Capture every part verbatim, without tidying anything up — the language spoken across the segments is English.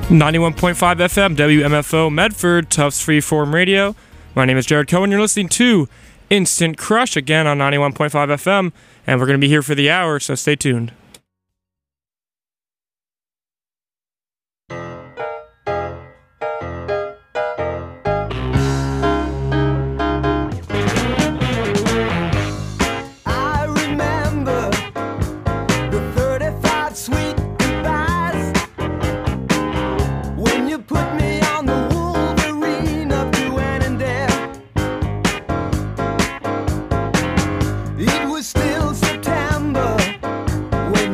ninety-one point five F M, W M F O, Medford, Tufts Freeform Radio. My name is Jared Cohen. You're listening to Instant Crush, again on ninety-one point five F M, and we're going to be here for the hour, so stay tuned. It was still September when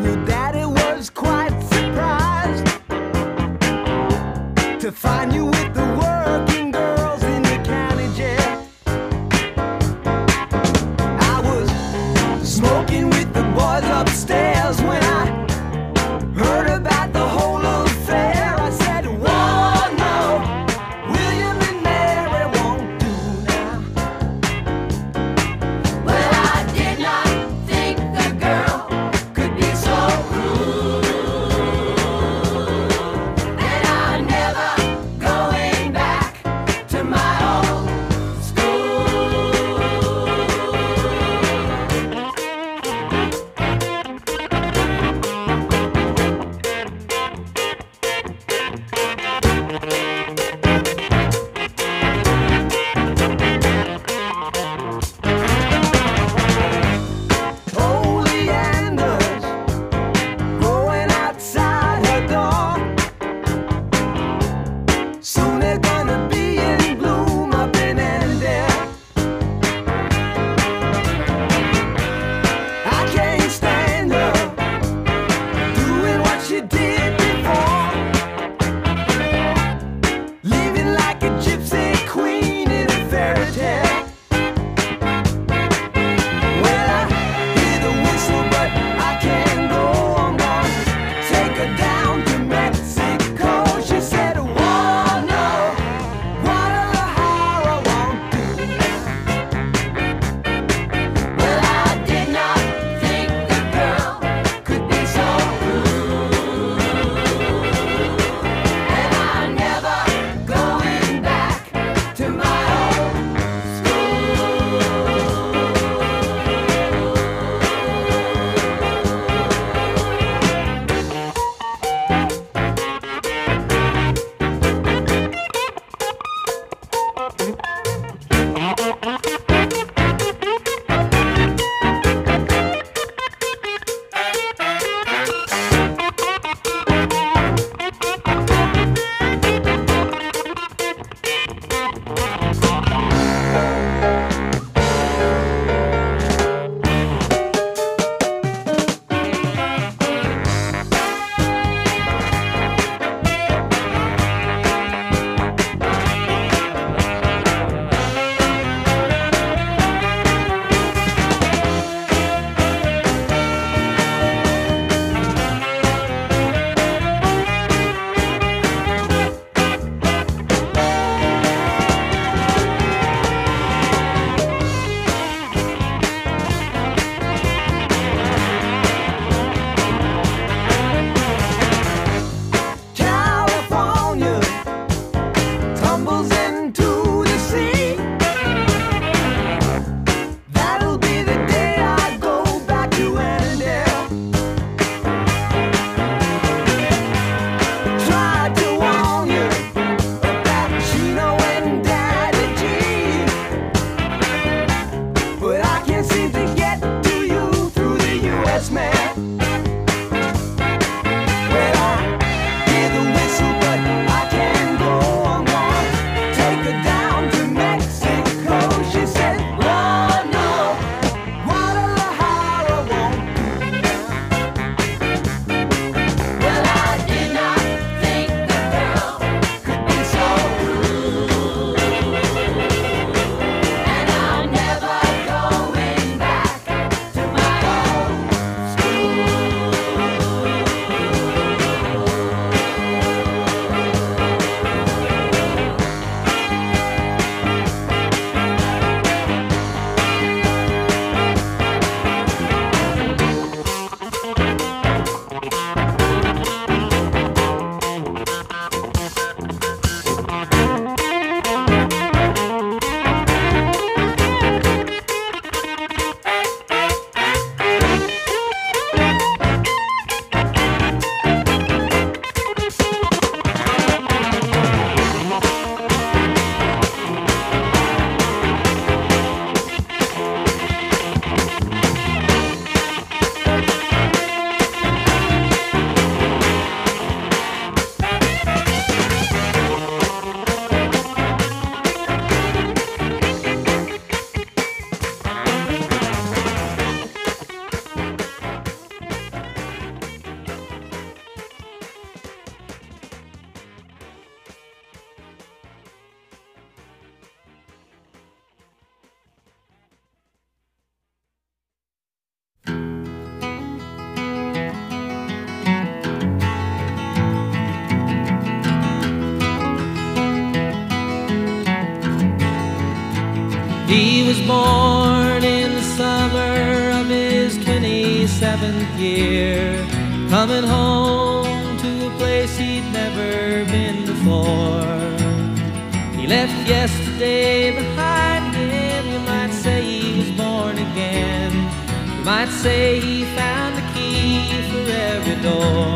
He was born in the summer of his twenty-seventh year, coming home to a place he'd never been before. He left yesterday behind him. You might say he was born again. You might say he found a key for every door.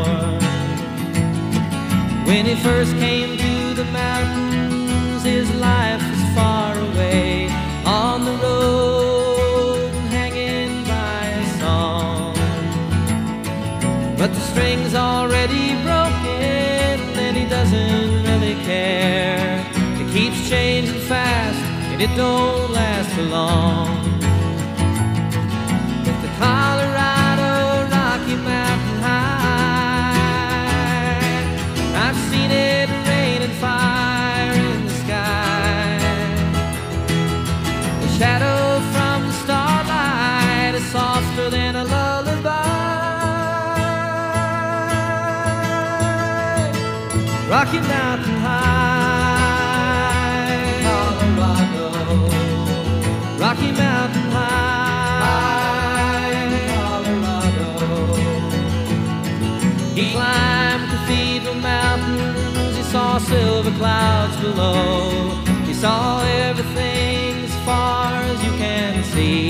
When he first came to the mountains, his life was far away, on the road, hanging by a song. But the string's already broken, and he doesn't really care. It keeps changing fast, and it don't last for long. But the Colorado Rocky Mountain High, I've seen it rain and fire in the sky. The shadow from the starlight is softer than a lullaby. Rocky Mountain High, Colorado. Rocky Mountain High, Colorado. He climbed Cathedral Mountains. He saw silver clouds below. He saw everything as far as you can see.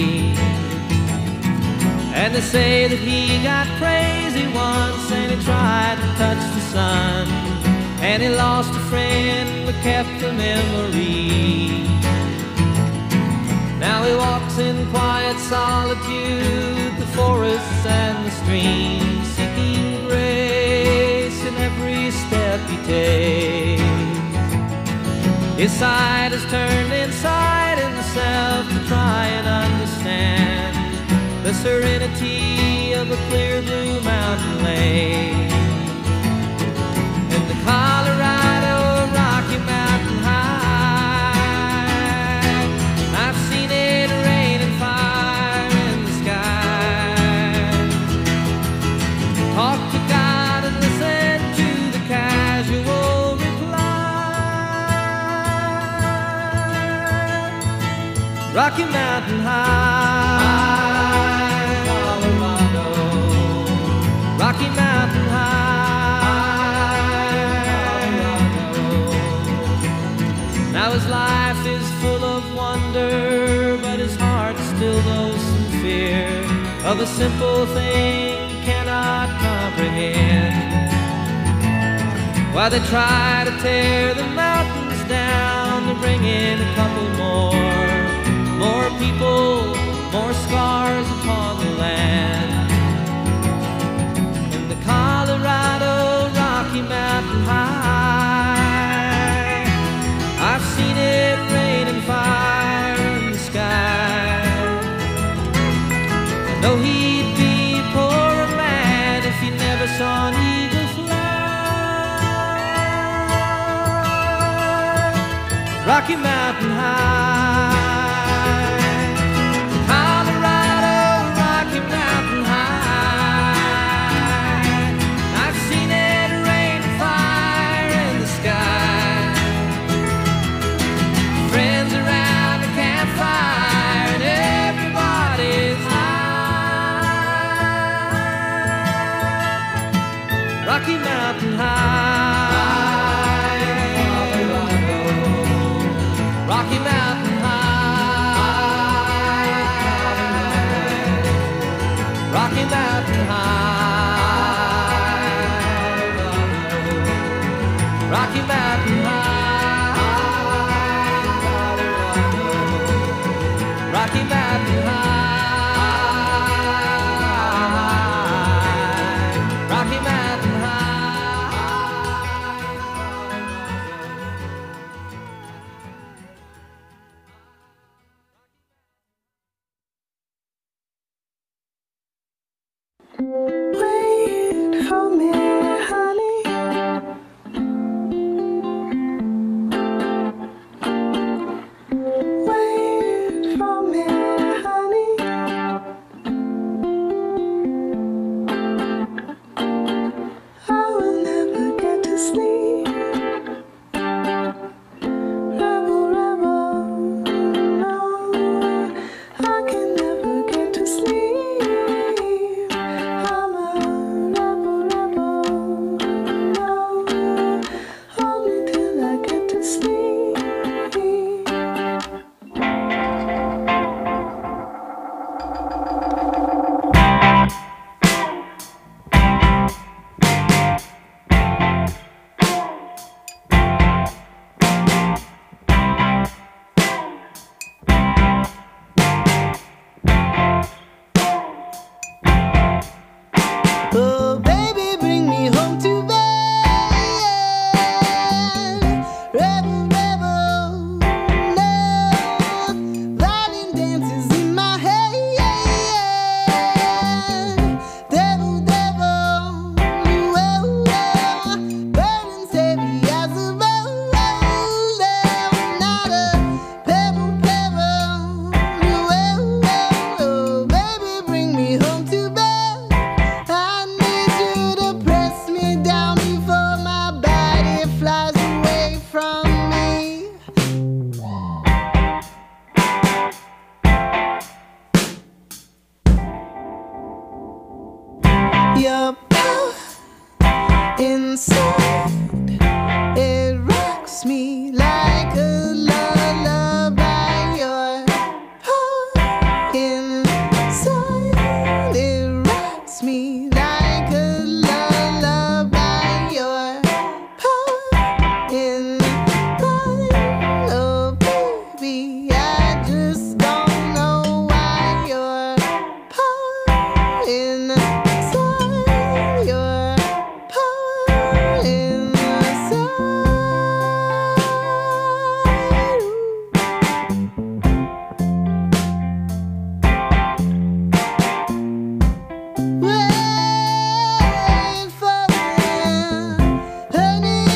And they say that he got crazy once, and he tried to touch the sun, and he lost a friend but kept a memory. Now he walks in quiet solitude, the forests and the streams, seeking grace in every step he takes. His side is turned inside himself to try and understand the serenity of a clear blue mountain lake. And the Colorado Rocky Mountain High, I've seen it rain and fire in the sky. Talk to God and listen to the casual reply. Rocky Mountain High, Colorado. Rocky Mountain High, Colorado. Now his life is full of wonder, but his heart still knows some fear of a simple thing he cannot comprehend. While they try to tear the mountains down to bring in a couple more, more people, more scars upon the land. In the Colorado Rocky Mountain High, I've seen it rain and fire in the sky. I know he'd be a poorer man if he never saw an eagle fly. Rocky Mountain High, Colorado Rocky Mountain High, I've seen it rain and fire in the sky. Friends around the campfire and everybody's high. Rocky Mountain High, Colorado. Rocky Mountain High, Rocky Mountain High, Rocky Mountain High, Rocky Mountain High, Rocky Mountain Wait for me, honey. Wait for me, honey. I will never get to sleep. Rebel, rebel, no. Your power inside, it rocks me like a lullaby. Your power inside, it rocks me like a lullaby. Your power inside, oh baby, I just don't know why. Your power inside, your power inside. Wait for me,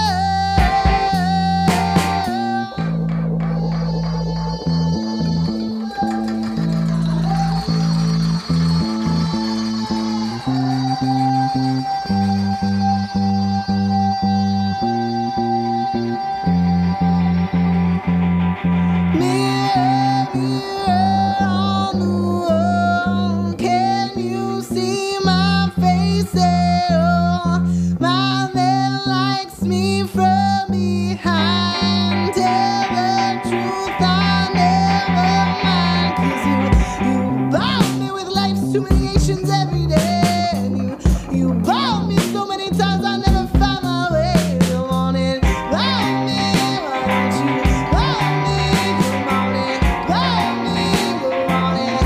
mirror, mirror on the wall, can you see my face there? Oh, my man likes me from behind. Tell the truth, I never mind. 'Cause you, you bomb me with life's humiliations every day. And you, you bomb me so many times I never find my way. You want it, bomb me, why don't you bomb me? Come on it, bomb me, go on it,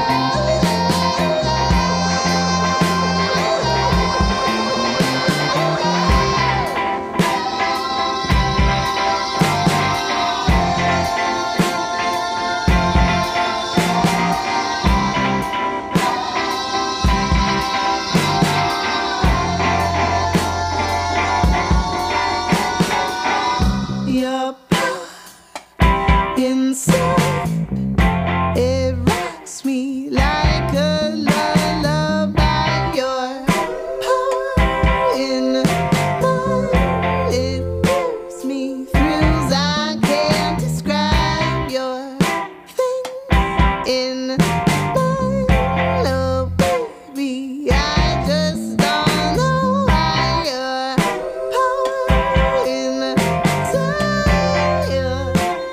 your power inside, it rocks me like a lullaby. Your power inside, it gives me thrills I can't describe. Your thing in mine, oh baby, I just don't know why. Your power inside, your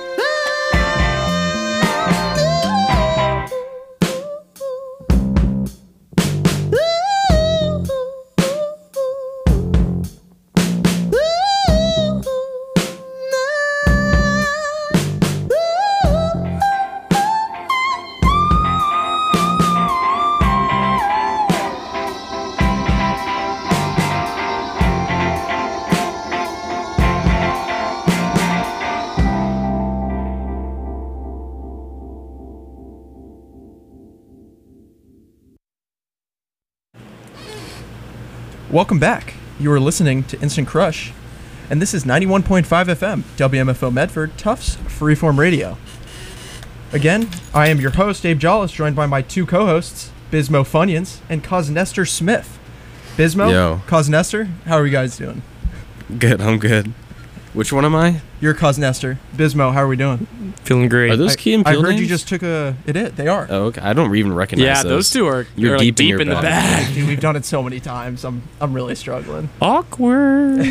Welcome back. You are listening to Instant Crush, and this is ninety-one point five F M, W M F O Medford, Tufts Freeform Radio. Again, I am your host, Abe Jollis, joined by my two co-hosts, Bismo Funyuns and Cosnester Smith. Bismo, Yo. Cosnester, how are you guys doing? Good, I'm good. Which one am I? You're Cosnester. Bismo, how are we doing? Feeling great. Are those I, Key and I Peele heard you names? just took a... It is. They are. Oh, okay. I don't even recognize yeah, those. those two are You're they're, deep like, in your deep in the bag. bag. Dude, we've done it so many times. I'm I'm really struggling. Awkward.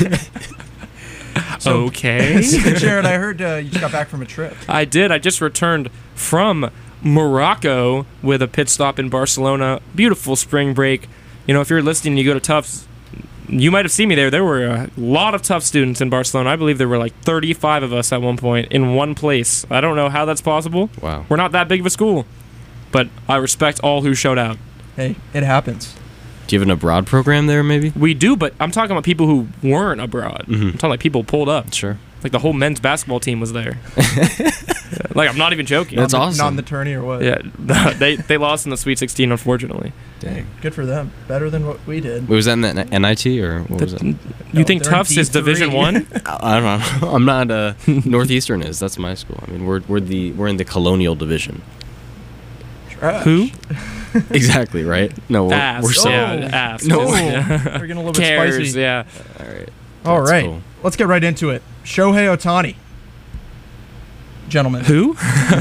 Okay. So, Jared, I heard uh, you just got back from a trip. I did. I just returned from Morocco with a pit stop in Barcelona. Beautiful spring break. You know, if you're listening and you go to Tufts, you might have seen me there. There were a lot of Tufts students in Barcelona. I believe there were like thirty-five of us at one point in one place. I don't know how that's possible. Wow. We're not that big of a school, but I respect all who showed out. Hey, it happens. Do you have an abroad program there, maybe? We do, but I'm talking about people who weren't abroad. Mhm. I'm talking like people pulled up. Sure. Like the whole men's basketball team was there. Like, I'm not even joking. That's Not in the- awesome. Not in the tourney or what? Yeah, they they lost in the Sweet sixteen, unfortunately. Dang, good for them. Better than what we did. Wait, was that in the N I T or what was it? You No, think they're in Tufts is D three. Division One? I I don't know. I'm not. Uh, Northeastern is. That's my school. I mean, we're we're the we're in the Colonial Division. Trash. Who? Exactly right. No, we're, Ass. we're so. yeah, ass. No. Yeah. We're getting a little bit Cares, spicy. yeah. All right. All That's right, cool. let's get right into it. Shohei Ohtani. gentlemen. Who?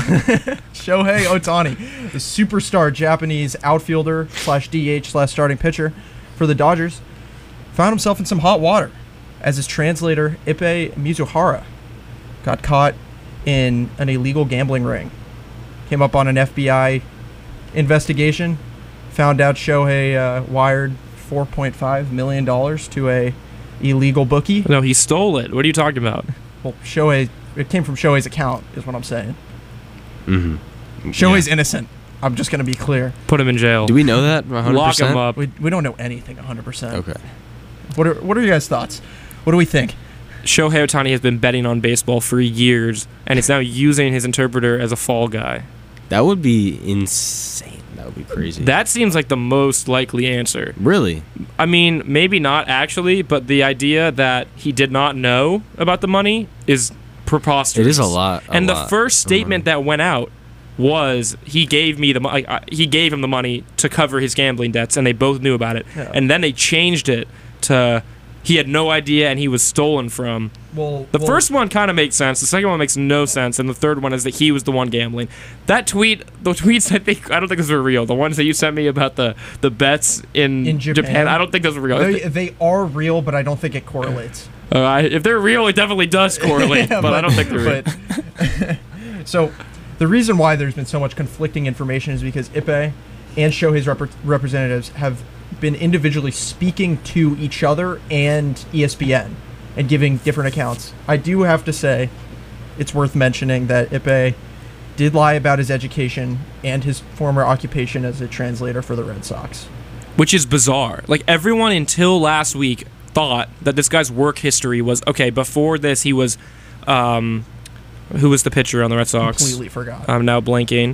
Shohei Ohtani, the superstar Japanese outfielder slash D H slash starting pitcher for the Dodgers, found himself in some hot water as his translator Ippei Mizuhara got caught in an illegal gambling ring. Came up on an F B I investigation, found out Shohei uh, wired four point five million dollars to a illegal bookie. No, he stole it. What are you talking about? Well, Shohei, it came from Shohei's account, is what I'm saying. Mm-hmm. Shohei's innocent. I'm just going to be clear. Put him in jail. Do we know that? one hundred percent? Lock him up. We, we don't know anything one hundred percent. Okay. What are what are your guys' thoughts? What do we think? Shohei Ohtani has been betting on baseball for years, and is now using his interpreter as a fall guy. That would be insane. That would be crazy. That seems like the most likely answer. Really? I mean, maybe not actually, but the idea that he did not know about the money is preposterous. It is a lot. a and the lot first of statement money. that went out was he gave me the money. He gave him the money to cover his gambling debts, and they both knew about it. Yeah. And then they changed it to he had no idea and he was stolen from. Well, The well, first one kind of makes sense. The second one makes no sense, and the third one is that he was the one gambling. That tweet, the tweets, I think, I don't think those were real. The ones that you sent me about the the bets in, In Japan? I don't think those were real. they, they are real, but I don't think it correlates. Uh, I, if they're real, it definitely does correlate, Yeah, but, I don't think they're real. but- so, the reason why there's been so much conflicting information is because Ippei and Shohei's rep- representatives have been individually speaking to each other and E S P N and giving different accounts. I do have to say, it's worth mentioning that Ippei did lie about his education and his former occupation as a translator for the Red Sox. Which is bizarre. Like, everyone until last week thought that this guy's work history was, okay, before this he was, um, who was the pitcher on the Red Sox? Completely forgot. I'm now blanking.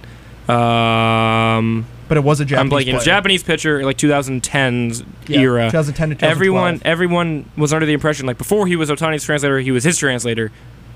Um, but it was a Japanese I'm blanking. player. Japanese pitcher, like twenty tens Yeah, era. twenty ten to twenty twelve. Everyone, everyone was under the impression, like, before he was Otani's translator, he was his translator.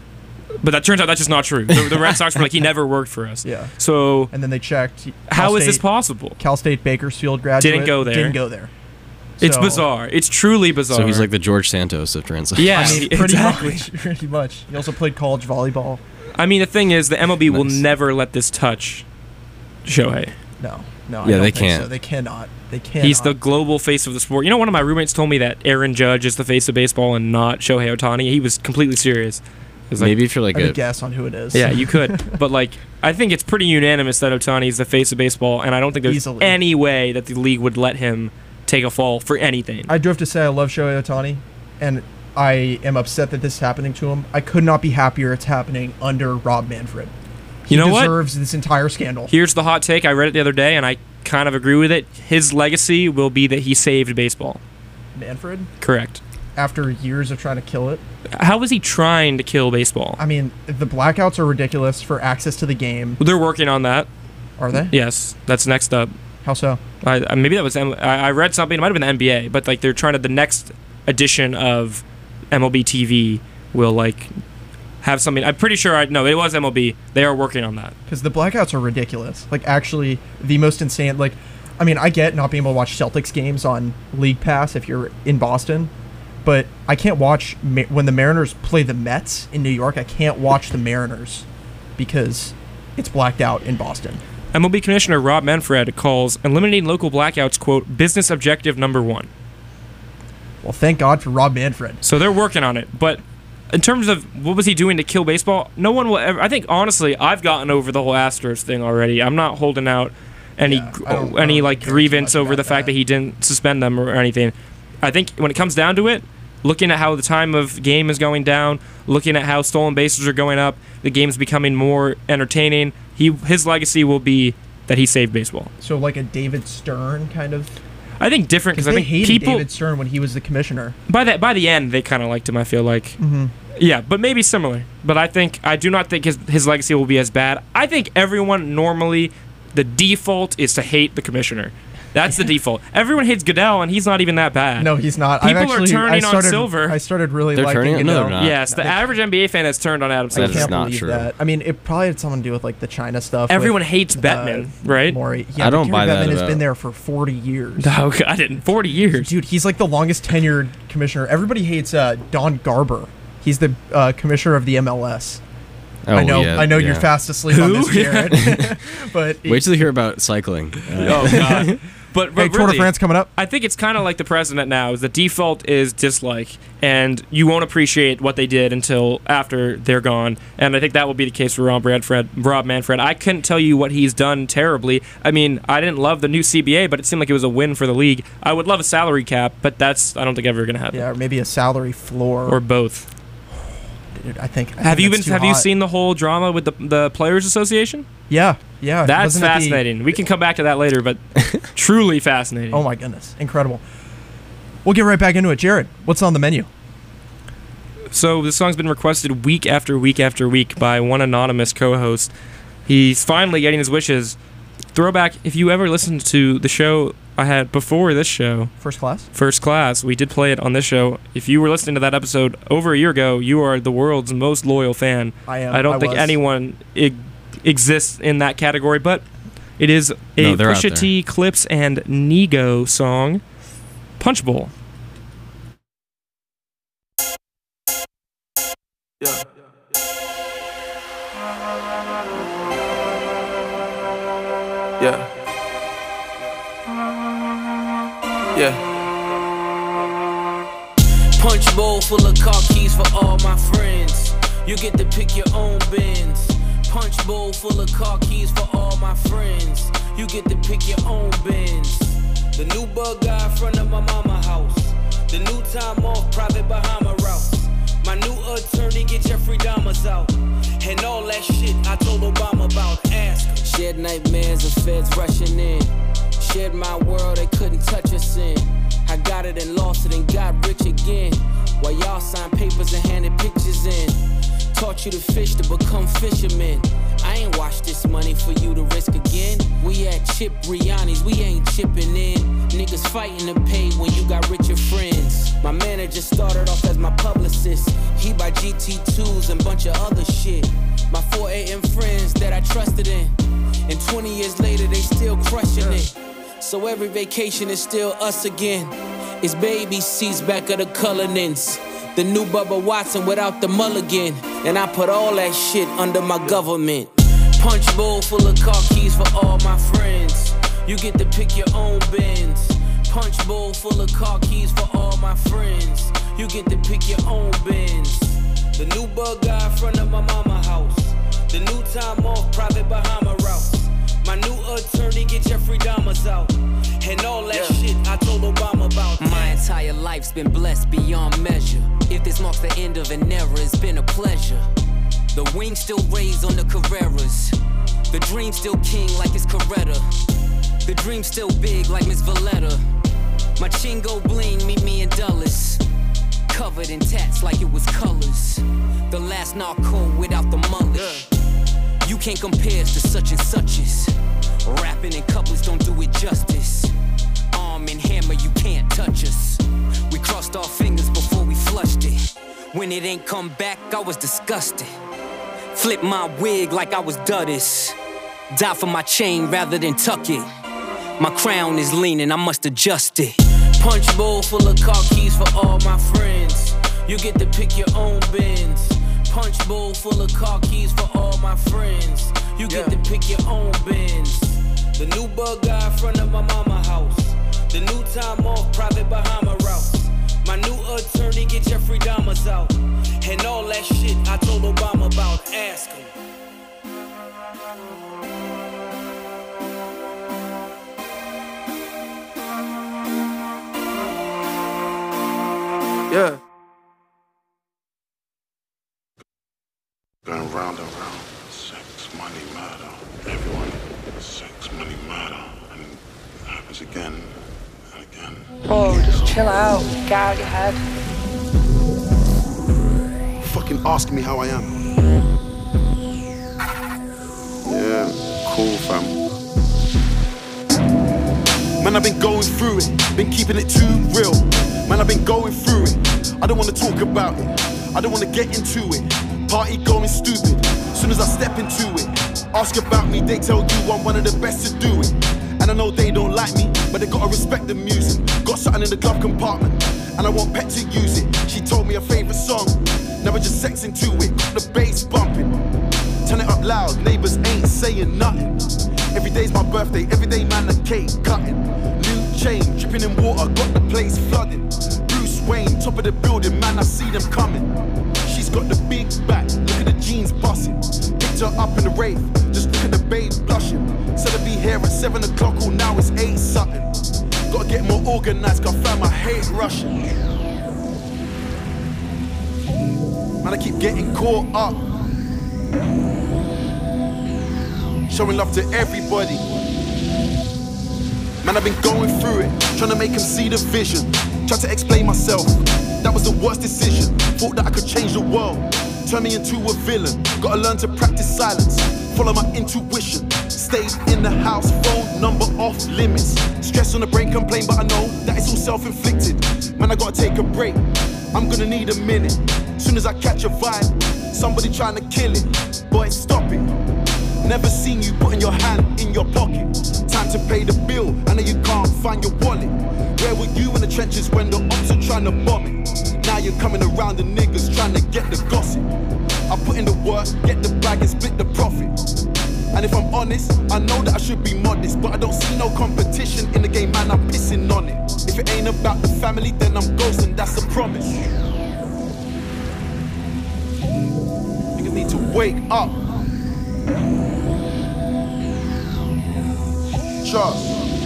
But that turns out that's just not true. The, the Red Sox were like, he never worked for us. Yeah. So And then they checked. Cal how is this State- possible? Cal State Bakersfield graduate. Didn't go there. Didn't go there. It's So- bizarre. It's truly bizarre. So he's like the George Santos of translation. yeah, I mean, pretty exactly. much. Pretty much. He also played college volleyball. I mean, the thing is, the M L B will Nice. never let this touch Shohei. No, no. I Yeah, don't they think can't. So. They cannot. They cannot. He's the global face of the sport. You know, one of my roommates told me that Aaron Judge is the face of baseball and not Shohei Ohtani. He was completely serious. It was like, Maybe if you're like I a could guess on who it is. yeah, you could. But, like, I think it's pretty unanimous that Ohtani is the face of baseball, and I don't think there's Easily. any way that the league would let him take a fall for anything. I do have to say I love Shohei Ohtani, and I am upset that this is happening to him. I could not be happier it's happening under Rob Manfred. He You know what? deserves this entire scandal. Here's the hot take. I read it the other day, and I kind of agree with it. His legacy will be that he saved baseball. Manfred, Correct. after years of trying to kill it. How was he trying to kill baseball? I mean, the blackouts are ridiculous for access to the game. They're working on that. Are they? Yes, that's next up. How so? I, I- maybe that was M- I, I read something. It might have been the N B A, but like they're trying to. The next edition of M L B T V will like have something. I'm pretty sure. I no, it was M L B. They are working on that. Because the blackouts are ridiculous. Like, actually, the most insane. Like, I mean, I get not being able to watch Celtics games on League Pass if you're in Boston, but I can't watch Ma- when the Mariners play the Mets in New York. I can't watch the Mariners because it's blacked out in Boston. M L B Commissioner Rob Manfred calls eliminating local blackouts quote business objective number one. Well, thank God for Rob Manfred. So they're working on it, but. In terms of what was he doing to kill baseball, no one will ever. I think honestly, I've gotten over the whole Astros thing already. I'm not holding out any Yeah, I don't- I any don't like care too grievance much over the about fact that. that he didn't suspend them or anything. I think when it comes down to it, looking at how the time of game is going down, looking at how stolen bases are going up, the game's becoming more entertaining. He his legacy will be that he saved baseball. So, like a David Stern kind of. I think different Because because I they think hated people David Stern when he was the commissioner. by that by the end they kind of liked him. I feel like. Mm-hmm. Yeah, but maybe similar. But I think I do not think his his legacy will be as bad. I think everyone normally the default is to hate the commissioner. That's the default. Everyone hates Goodell, and he's not even that bad. No, he's not. People I've are actually, turning I on started, Silver. I started really They're liking turning on- no, Goodell. they're not. Yes, the They- average N B A fan has turned on Adam I That Silver. is can't not believe true. that. I mean, it probably had something to do with like the China stuff. Everyone with, hates Bettman, uh, right? Maury. Yeah, I but don't Gary buy that Bettman has about- been there for forty years. Oh, God, I didn't. forty years. Dude, he's like the longest tenured commissioner. Everybody hates uh, Don Garber. He's the uh, commissioner of the M L S. Oh, I know, yeah, I know yeah. you're fast asleep on this, Jared. But Wait till you hear about cycling. Uh, Oh God. But, but hey, Tour really, de France coming up. I think it's kind of like the president now. Is the default is dislike, and you won't appreciate what they did until after they're gone. And I think that will be the case for Rob Manfred. Rob Manfred. I couldn't tell you what he's done terribly. I mean, I didn't love the new C B A, but it seemed like it was a win for the league. I would love a salary cap, but that's I don't think ever going to happen. Yeah, or maybe a salary floor. Or both. Dude, I think. I Have think you that's been? too Have you hot. seen the whole drama with the the Players Association? Yeah, yeah. That's Wasn't it the- fascinating. We can come back to that later, but truly fascinating. Oh my goodness, incredible. We'll get right back into it. Jared, what's on the menu? So this song's been requested week after week after week by one anonymous co-host. He's finally getting his wishes. Throwback, if you ever listened to the show I had before this show, First Class? First Class, we did play it on this show. If you were listening to that episode over a year ago, you are the world's most loyal fan. I am. I don't I think was. anyone e- exists in that category, but it is a No, they're out Pusha there. T, Clips, and Nego song, Punch Bowl. Yeah. Yeah. Yeah. Punch bowl full of car keys for all my friends. You get to pick your own bins. Punch bowl full of car keys for all my friends. You get to pick your own bins. The new bug guy in front of my mama house. The new time off private Bahama route. My new attorney get Jeffrey Dahmer's out. And all that shit I told Obama about. Ask him. Shared nightmares of feds rushing in. Shared my world, they couldn't touch us in. I got it and lost it and got rich again. While y'all signed papers and handed pictures in. Taught you to fish to become fishermen. I ain't washed this money for you to risk again. We at Chip Riani's, we ain't chipping in. Niggas fighting to pay when you got richer friends. My manager started off as my publicist. He buy G T twos and bunch of other shit. My four A M friends that I trusted in. And twenty years later, they still crushing it. So every vacation is still us again. It's baby seats back of the Cullinans. The new Bubba Watson without the mulligan. And I put all that shit under my government. Punch bowl full of car keys for all my friends. You get to pick your own bins. Punch bowl full of car keys for all my friends. You get to pick your own bins. The new bug guy in front of my mama house. The new time off private Bahama route. My new attorney get Jeffrey Dahmer's out. And all that yeah. shit I told Obama about. My entire life's been blessed beyond measure. If this marks the end of an era, it's been a pleasure. The wings still raised on the Carreras. The dream still king like it's Coretta. The dream still big like Miss Valletta. My chingo bling meet me in Dulles. Covered in tats like it was colors. The last narco without the mullet. Yeah. You can't compare us to such and suches. Rapping in couplets don't do it justice. Arm and hammer, you can't touch us. We crossed our fingers before we flushed it. When it ain't come back, I was disgusted. Flip my wig like I was Duddis. Die for my chain rather than tuck it. My crown is leaning, I must adjust it. Punch bowl full of car keys for all my friends. You get to pick your own bins. Punch bowl full of car keys for all my friends. You get yeah. to pick your own bins. The new bug guy in front of my mama house. The new time off private Bahama route. My new attorney get Jeffrey Dahmer's out. And all that shit I told Obama about. Ask him. Yeah. Going round and round, sex, money, murder. Everyone, sex, money, murder. And it happens again and again. Bro, just chill out. Get out of your head. Fucking ask me how I am. Yeah, cool, fam. Man, I've been going through it, been keeping it too real. Man, I've been going through it, I don't wanna talk about it, I don't wanna get into it. Party going stupid, soon as I step into it. Ask about me, they tell you I'm one of the best to do it. And I know they don't like me, but they gotta respect the music. Got something in the glove compartment, and I want Pet to use it. She told me her favorite song, never just sex into it. Got the bass bumping, turn it up loud, neighbors ain't saying nothing. Every day's my birthday, every day man a cake cutting. New chain, dripping in water, got the place flooded. Bruce Wayne, top of the building, man I see them coming. She's got the big back, look at the jeans busting. Picked her up in the rave, just look at the babe blushing. Said I'd be here at seven o'clock, oh now it's eight something. Gotta get more organized, cause I found my hate rushing. Man I keep getting caught up, showing love to everybody. Man, I've been going through it, trying to make them see the vision. Tried to explain myself, that was the worst decision. Thought that I could change the world, turn me into a villain. Gotta learn to practice silence, follow my intuition. Stayed in the house, phone number off limits. Stress on the brain, complain, but I know that it's all self-inflicted. Man, I gotta take a break, I'm gonna need a minute. Soon as I catch a vibe, somebody trying to kill it. Boy, stop it. Never seen you putting your hand in your pocket. Time to pay the bill, I know you can't find your wallet. Where were you in the trenches when the ops are trying to bomb it? Now you're coming around the niggas trying to get the gossip. I put in the work, get the bag and split the profit. And if I'm honest, I know that I should be modest, but I don't see no competition in the game, man, I'm pissing on it. If it ain't about the family, then I'm ghosting, that's a promise. Niggas need to wake up. Trust.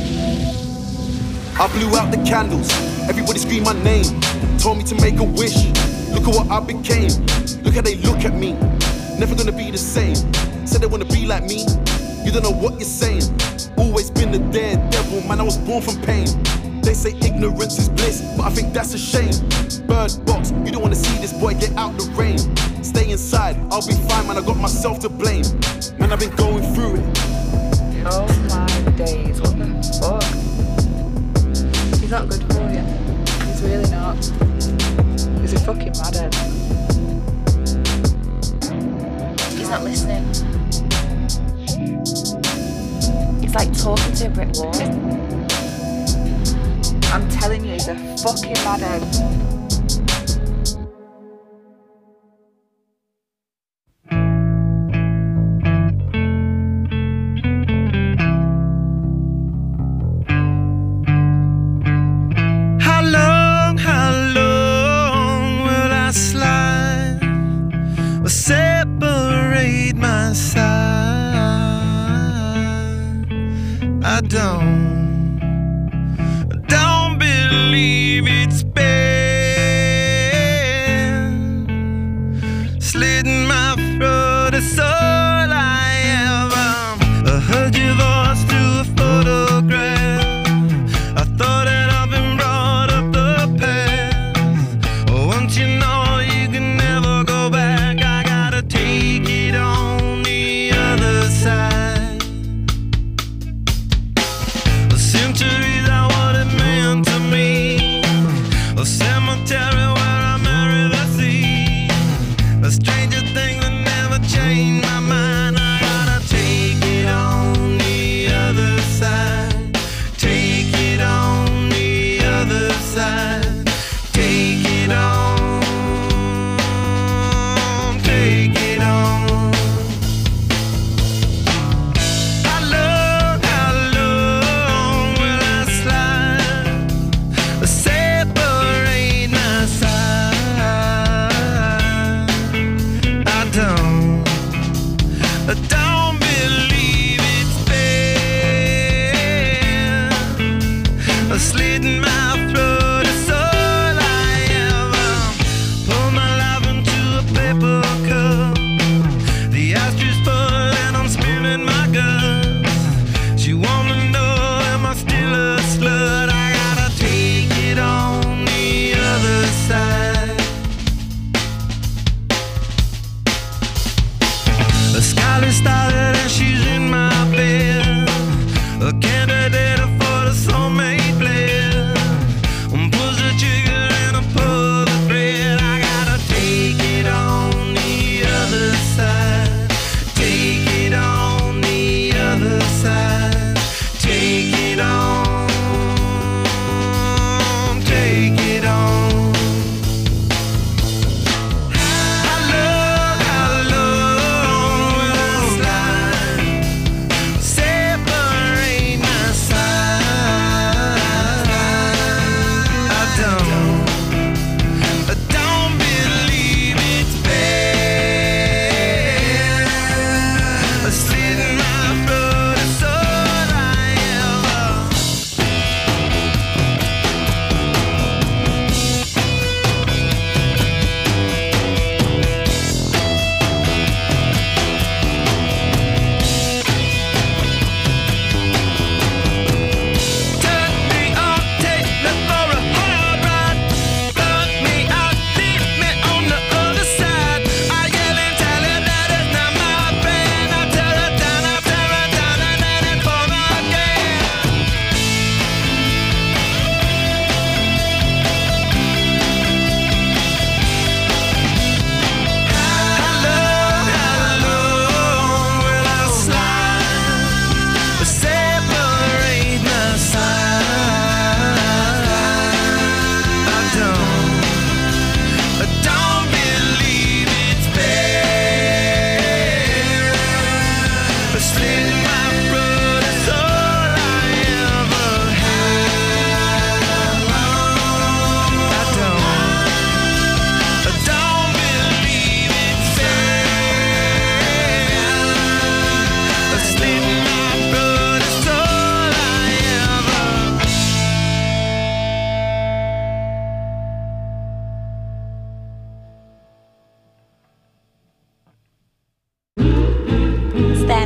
I blew out the candles, everybody screamed my name. Told me to make a wish, look at what I became. Look how they look at me, never gonna be the same. Said they wanna be like me, you don't know what you're saying. Always been the daredevil, man, I was born from pain. They say ignorance is bliss, but I think that's a shame. Bird box, you don't wanna see this boy get out the rain. Stay inside, I'll be fine, man, I got myself to blame. Man, I've been going through it. Oh my days, what the fuck? He's not good for you. He's really not. He's a fucking madhead. He's not listening. It's like talking to a brick wall. I'm telling you, he's a fucking madhead. Separate my side. I don't, don't believe it's been slitting my throat. It's all I am. I heard your voice through a photograph. I thought that I've been brought up the past. Oh, once you know you can never go back. Take it on the other side. The centuries are what it meant to me. A cemetery where I marry the sea. A stranger thing that never changed my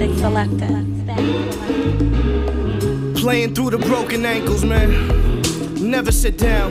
Static Selector. Playing through the broken ankles, man. Never sit down,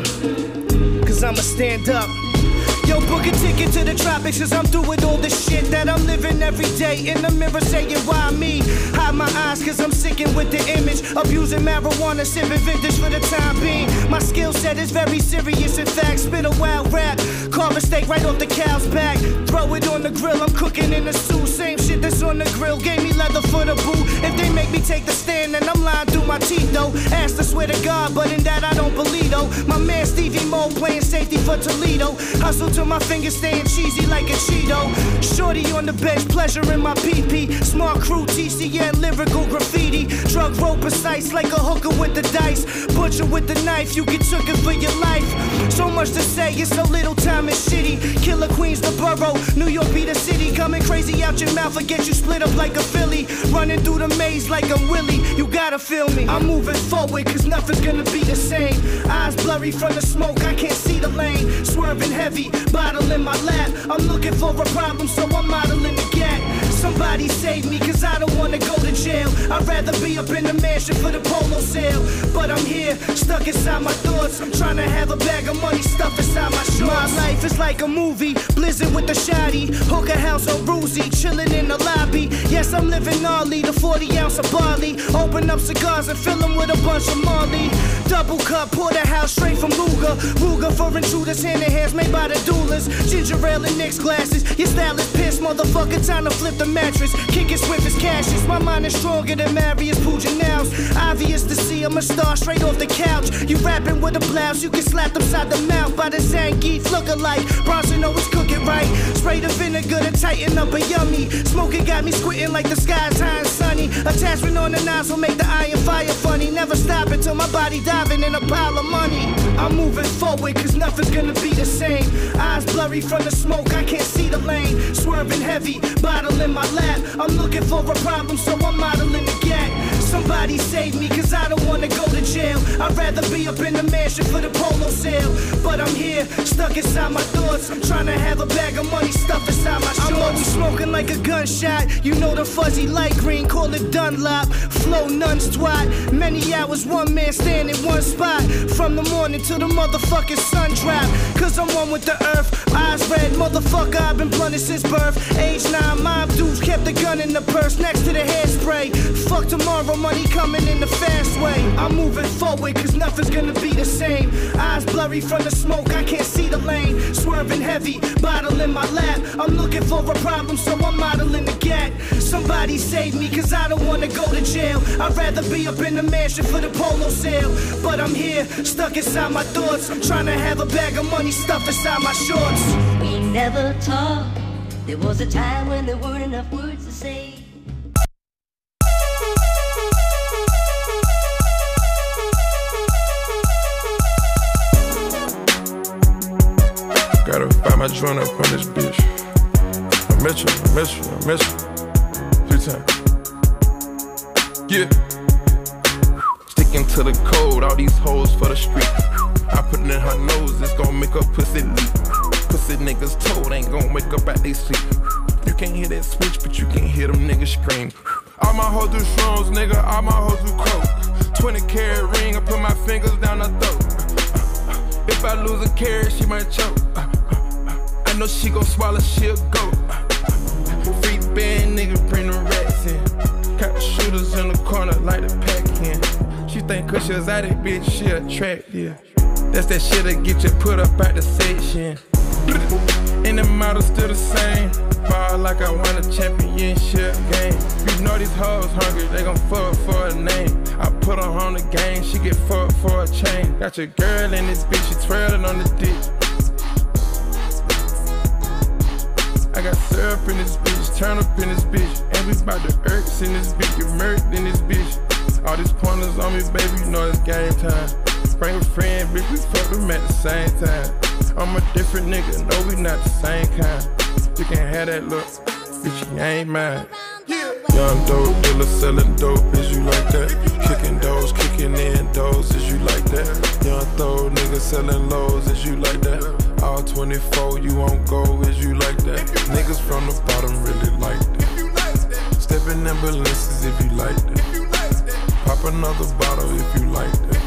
cause I'ma stand up. Yo, book a ticket to the tropics, cause I'm through with all the shit that I'm living every day. In the mirror saying, why me? Hide my eyes, cause I'm sicking with the image. Abusing marijuana, sipping vintage for the time being. My skill set is very serious, in fact. Spit a wild rap, carve a steak right off the cow's back. Throw it on the grill, I'm cooking in the stew. Same shit that's on the grill, gave me leather for the boot. If they make me take the stand, then I'm lying through my teeth, though. Ask to swear to God, but in that I don't believe, though. My man Stevie Mo playing safety for Toledo. Hustle till my fingers staying cheesy like a Cheeto. Shorty on the bench, pleasure in my pee-pee. Smart crew, T C N, lyrical graffiti. Drug rope precise like a hooker with the dice. Butcher with the knife, you get took it for your life. So much to say, it's so little time is shitty. Killer Queens, the borough, New York be the city. Coming crazy out your mouth, and get you split up like a Philly. Running through the maze like I'm Willie, you gotta feel me. I'm moving forward, cause nothing's gonna be the same. Eyes blurry from the smoke, I can't see the lane. Swerving heavy, bottle in my lap. I'm looking for a problem, so I'm modeling the gap. Somebody save me, cause I don't wanna go to jail. I'd rather be up in the mansion for the polo sale. But I'm here, stuck inside my thoughts. I'm trying to have a bag of money stuffed inside my shorts. My life is like a movie, blizzard with the shotty. Hooker house on Ruzy, chilling in the lobby. Yes, I'm living gnarly, the forty ounce of barley. Open up cigars and fill them with a bunch of Marley. Double cup, porterhouse straight from Luger. Ruger for intruders, hand in hands made by the doulas. Ginger ale and Nick's glasses. Your style is pissed, motherfucker. Time to flip the mattress. Kick it swift as Cassius. My mind is stronger than Marius Puginals. Obvious to see I'm a star straight off the couch. You rapping with a blouse, you get slapped upside the mouth by the Zangief look-alike. Bronson always cook it right. Spray the vinegar to tighten up a yummy. Smoking got me squinting like the sky's high and sunny. Attachment on the nozzle make the iron fire funny. Never stop until my body diving in a pile of money. I'm moving forward, cause nothing's gonna be the same. Eyes blurry from the smoke, I can't see the lane. Swerving heavy, bottle in my lap. I'm looking for a problem, so I'm modeling the gap. Somebody save me, cause I don't wanna go to jail. I'd rather be up in the mansion for the polo sale. But I'm here, stuck inside my thoughts. I'm trying to have a bag of money stuffed inside my shorts. I'm always smoking like a gunshot. You know the fuzzy light green, call it Dunlop. Flow nuns twat. Many hours, one man stand in one spot. From the morning till the motherfucking sun drop. Cause I'm one with the earth. Eyes red, motherfucker, I've been blunted since birth. Age nine, mob dudes kept the gun in the purse next to the hairspray. Fuck tomorrow, money coming in the fast way. I'm moving forward, cause nothing's gonna be the same. Eyes blurry from the smoke, I can't see the lane. Swerving heavy, bottle in my lap. I'm looking for a problem, so I'm modeling the gap. Somebody save me, cause I don't wanna go to jail. I'd rather be up in the mansion for the polo sale. But I'm here, stuck inside my thoughts. I'm trying to have a bag of money stuffed inside my shorts. We never talked. There was a time when there weren't enough words to say. Gotta find my joint up on this bitch. I miss you, I miss you, I miss you. Three times. Yeah. Sticking to the code, all these hoes for the street. I put it in her nose, it's gon' make her pussy leak. Pussy niggas told ain't gon' wake up at they sleep. You can't hear that switch, but you can hear them niggas scream. All my hoes do shrooms, nigga, all my hoes do coke. twenty carat ring, I put my fingers down her throat. If I lose a carat, she might choke. I know she gon' swallow, she'll go. Free band, nigga, bring the rats in. Got the shooters in the corner, like the pack in. She think cause she was out it, bitch, she attractive. That's that shit that get you put up at the section. And the model still the same. Ball like I won a championship game. You know these hoes hungry, they gon' fuck for a name. I put her on the game, she get fucked for a chain. Got your girl in this bitch, she twirling on the dick. I got syrup in this bitch, turn up in this bitch. And we bout the irks in this bitch, get murked in this bitch. All these pointers on me, baby, you know it's game time. Bring a friend, bitch, we fuck them at the same time. I'm a different nigga, no, we not the same kind. You can have that look, bitch, you ain't mine. Young dope dealer selling dope, is you like that? Kicking doors, kicking in doors, is you like that? Young throw nigga selling lows, is you like that? All twenty-four, you won't go, is you like that? Niggas from the bottom really like that. Stepping in Balenciagas if you like that. Pop another bottle if you like that.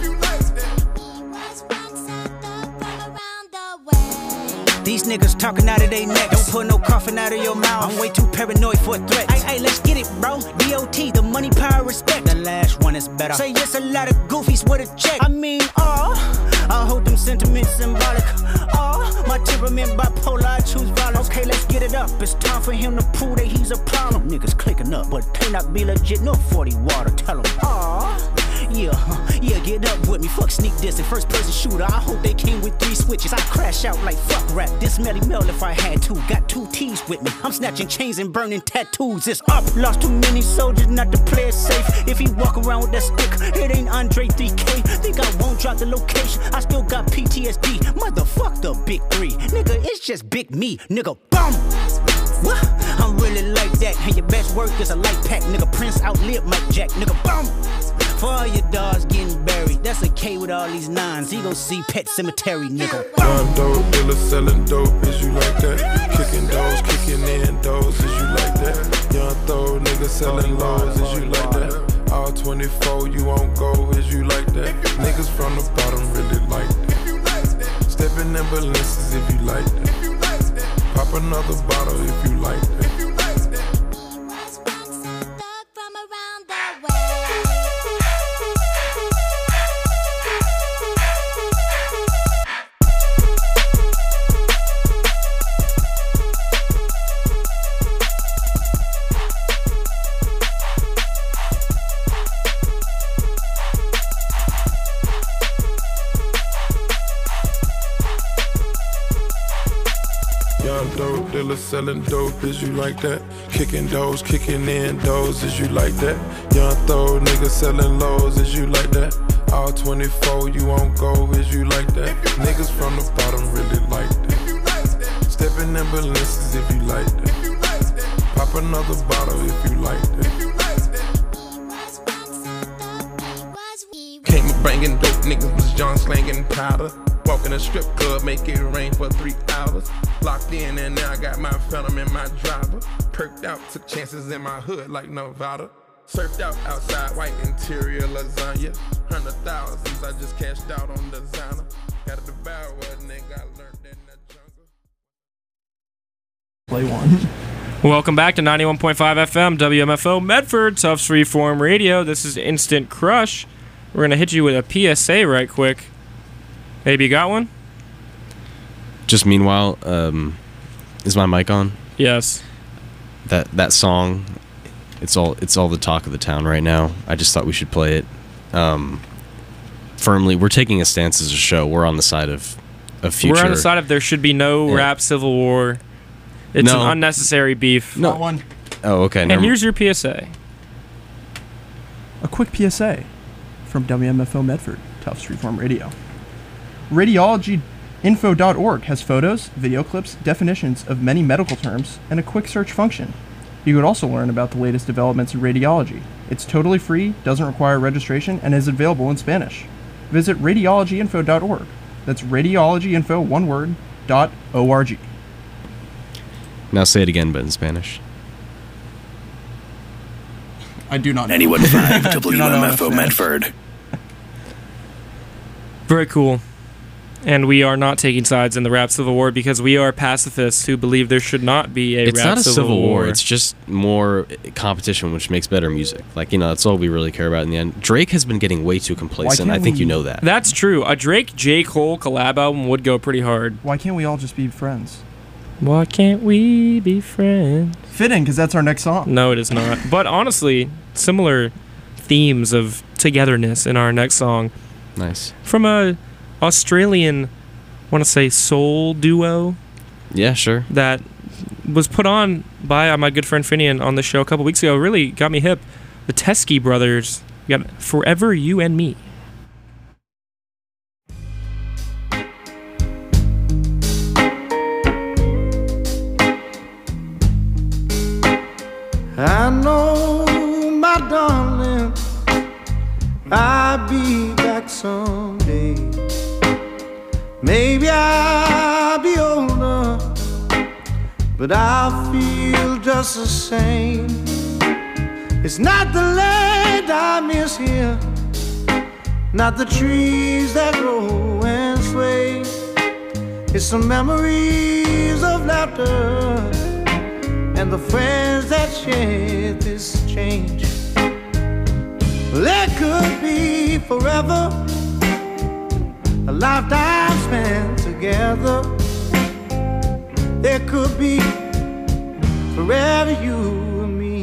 These niggas talking out of their neck. Don't put no coffin out of your mouth. I'm way too paranoid for a threat. Hey, hey, let's get it, bro. D O T, the money, power, respect. The last one is better. Say yes, a lot of goofies with a check. I mean, oh, I hold them sentiments symbolic. Oh, my temperament bipolar, I choose violence. Okay, let's get it up. It's time for him to prove that he's a problem. Niggas clicking up, but cannot be legit. No forty water, tell him. Oh. Yeah, huh, yeah, get up with me. Fuck sneak diss and first person shooter. I hope they came with three switches. I crash out like fuck rap. This Melly Mel if I had to. Got two T's with me. I'm snatching chains and burning tattoos. It's up. Lost too many soldiers not to play it safe. If he walk around with that stick, it ain't Andre three K. Think I won't drop the location. I still got P T S D. Motherfuck the big three. Nigga, it's just big me. Nigga, boom. What? I'm really like that. And your best work is a light pack. Nigga, Prince outlived Mike Jack. Nigga, boom. For all your dogs getting buried, that's a K with all these nines. He gon' see Pet Cemetery, nigga. Young dope dealer selling dope, is you like that? Kicking doors, kicking in doors, is you like that? Young throw nigga selling lows, is you like that? All twenty-four, you won't go, is you like that? Niggas from the bottom really like that. Stepping in Balenciagas if you like that. Pop another bottle if you like that. Dope dealer selling dope, is you like that? Kicking doors, kicking in doors, is you like that? Young throw nigga selling lows, is you like that? All twenty-four, you won't go, is you like that? Niggas from the bottom really like that. Stepping in Balenciagas if you like that. Pop another bottle if you like that. Came bringing dope, niggas was John slanging powder. Walk in a strip club, make it rain for three hours. Locked in and now I got my phantom in my driver. Perked out, took chances in my hood like Nevada. Surfed out outside, white interior lasagna. Hundred thousands, I just cashed out on designer. Gotta devour what nigga I learned in the jungle. Play one. Welcome back to ninety-one point five F M, W M F O Medford, Tufts Freeform Radio. This is Instant Crush. We're going to hit you with a P S A right quick. Maybe you got one? Just meanwhile, um, is my mic on? Yes. That that song, it's all it's all the talk of the town right now. I just thought we should play it. Um, firmly, we're taking a stance as a show. We're on the side of of Future. We're on the side of there should be no Yeah. rap civil war. It's No. an unnecessary beef. No. Got one. Oh, okay. And never- here's your P S A. A quick P S A from W M F O Medford, Tufts Freeform Radio. Radiology info dot org has photos, video clips, definitions of many medical terms, and a quick search function. You could also learn about the latest developments in radiology. It's totally free, doesn't require registration, and is available in Spanish. Visit radiology info dot org. That's radiologyinfo, one word, dot O-R-G. Now say it again, but in Spanish. I do not know. ninety-one point five Do W not know M F O Spanish. Medford. Very cool. And we are not taking sides in the rap civil war because we are pacifists who believe there should not be a It's rap not a civil, civil war. war. It's just more competition, which makes better music. Like, you know, that's all we really care about in the end. Drake has been getting way too complacent. I think you know that. That's true. A Drake J. Cole collab album would go pretty hard. Why can't we all just be friends? Why can't we be friends? Fitting, because that's our next song. No, it is not. But honestly, similar themes of togetherness in our next song. Nice. From a Australian, I want to say soul duo. Yeah, sure. That was put on by uh, my good friend Finian on the show a couple weeks ago. Really got me hip. The Teskey Brothers. You got Forever You and Me. I know, my darling, I'll be back someday. Maybe I'll be older, but I'll feel just the same. It's not the land I miss here, not the trees that grow and sway. It's some memories of laughter and the friends that shared this change. Well, it could be forever, a lifetime spent together. It could be forever you and me.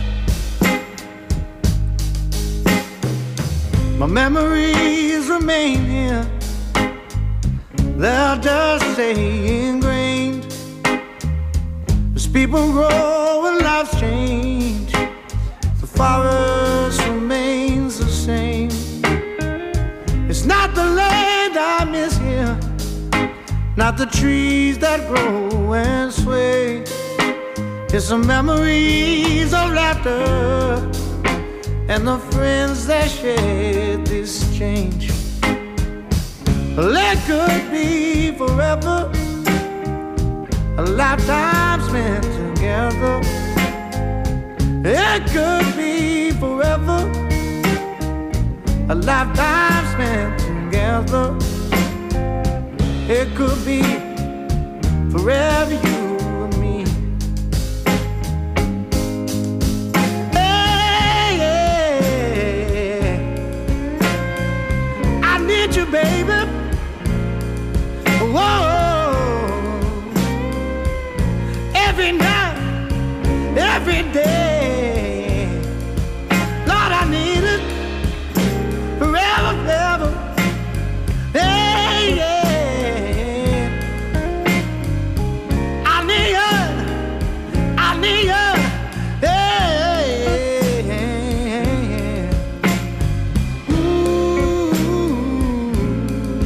My memories remain here, they'll just stay ingrained. As people grow and lives change, the forest remains the same. It's not the land I miss here, not the trees that grow and sway. It's the memories of laughter and the friends that shared this change. Well, it could be forever, a lifetime spent together. It could be forever, a lifetime spent together. It could be forever you and me. Hey, yeah. I need you, baby. Whoa, every night, every day, Lord, I need it forever, forever. Hey, yeah, I need you, I need you. Hey, yeah. Ooh.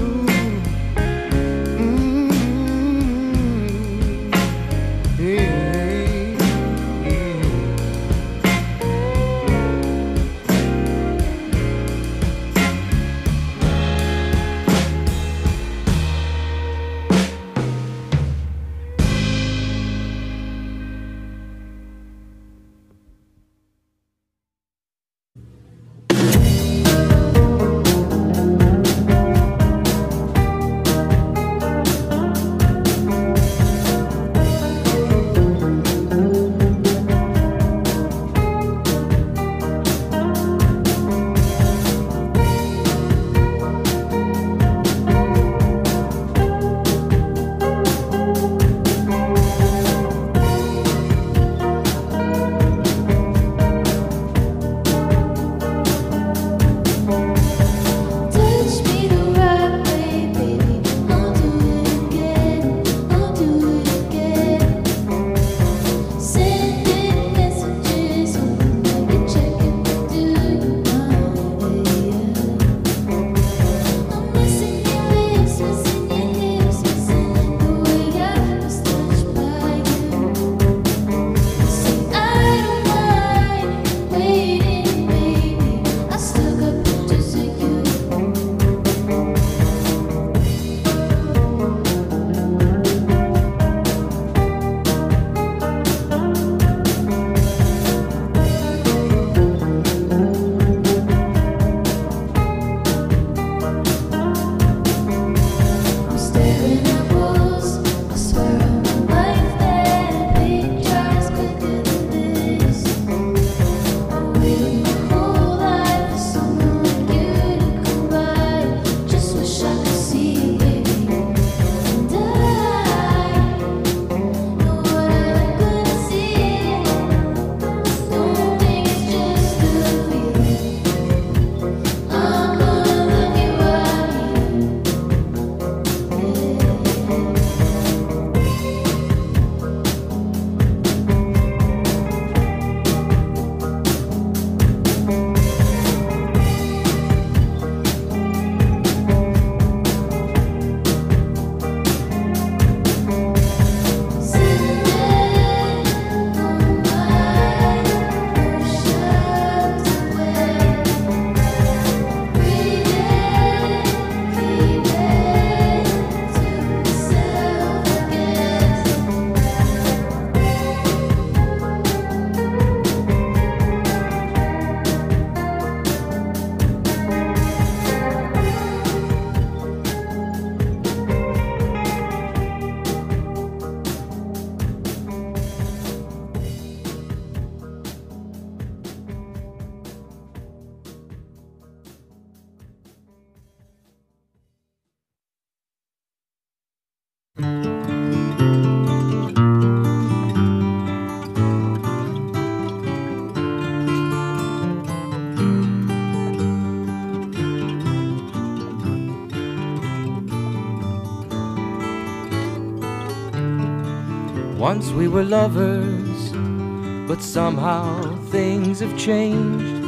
Once we were lovers, but somehow things have changed.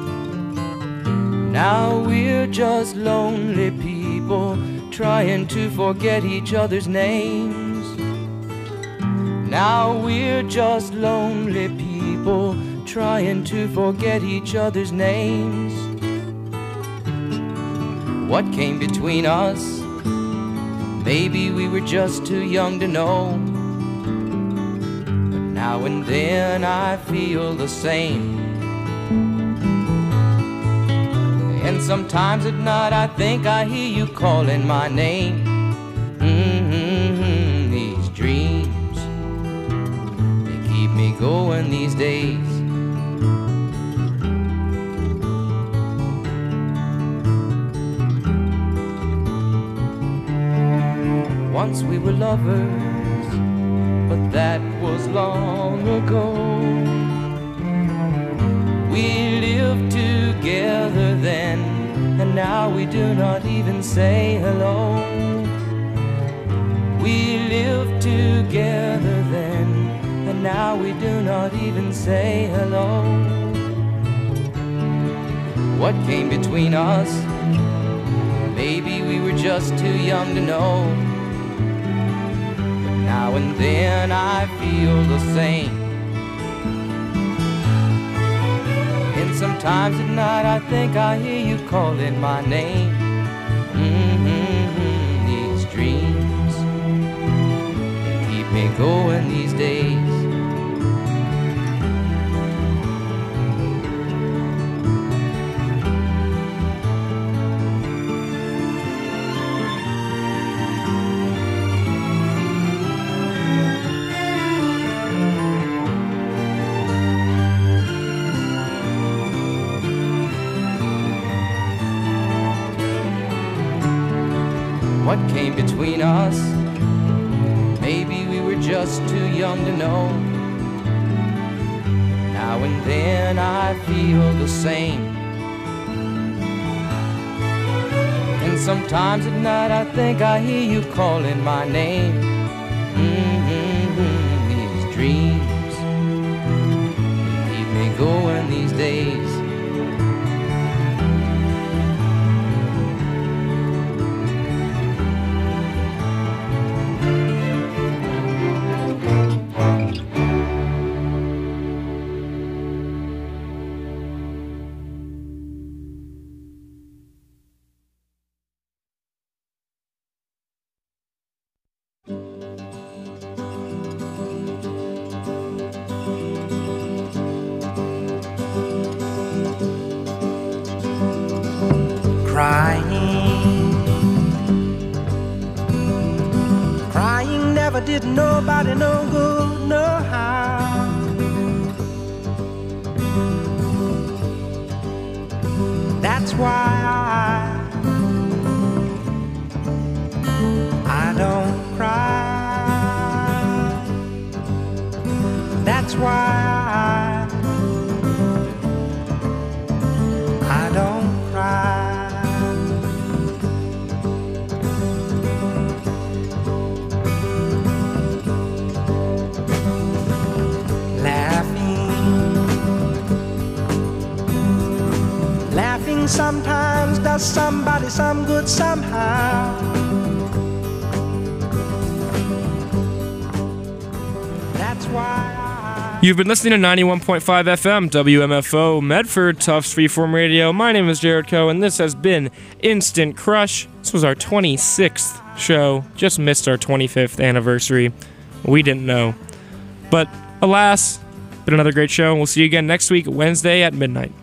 Now we're just lonely people trying to forget each other's names. Now we're just lonely people trying to forget each other's names. What came between us? Maybe we were just too young to know. But now and then I feel the same. And sometimes at night I think I hear you calling my name. Mm-hmm, these dreams, they keep me going these days. Once we were lovers, but that was long ago. We lived together then, and now we do not even say hello. We lived together then, and now we do not even say hello. What came between us? Maybe we were just too young to know. But now and then I feel the same. And sometimes at night I think I hear you calling my name. Mm-hmm, these dreams, they keep me going these days. What came between us? Maybe we were just too young to know. Now and then I feel the same. And sometimes at night I think I hear you calling my name. Mm-hmm, these dreams, they keep me going these days. Did nobody no good, no how. That's why I, I don't cry. That's why I, I don't cry. Sometimes does somebody some good somehow. That's why I... You've been listening to ninety-one point five F M W M F O Medford Tufts Freeform Radio. My name is Jared Coe, and this has been Instant Crush. This was our twenty-sixth show. Just missed our twenty-fifth anniversary. We didn't know. But alas, been another great show, and we'll see you again next week, Wednesday at midnight.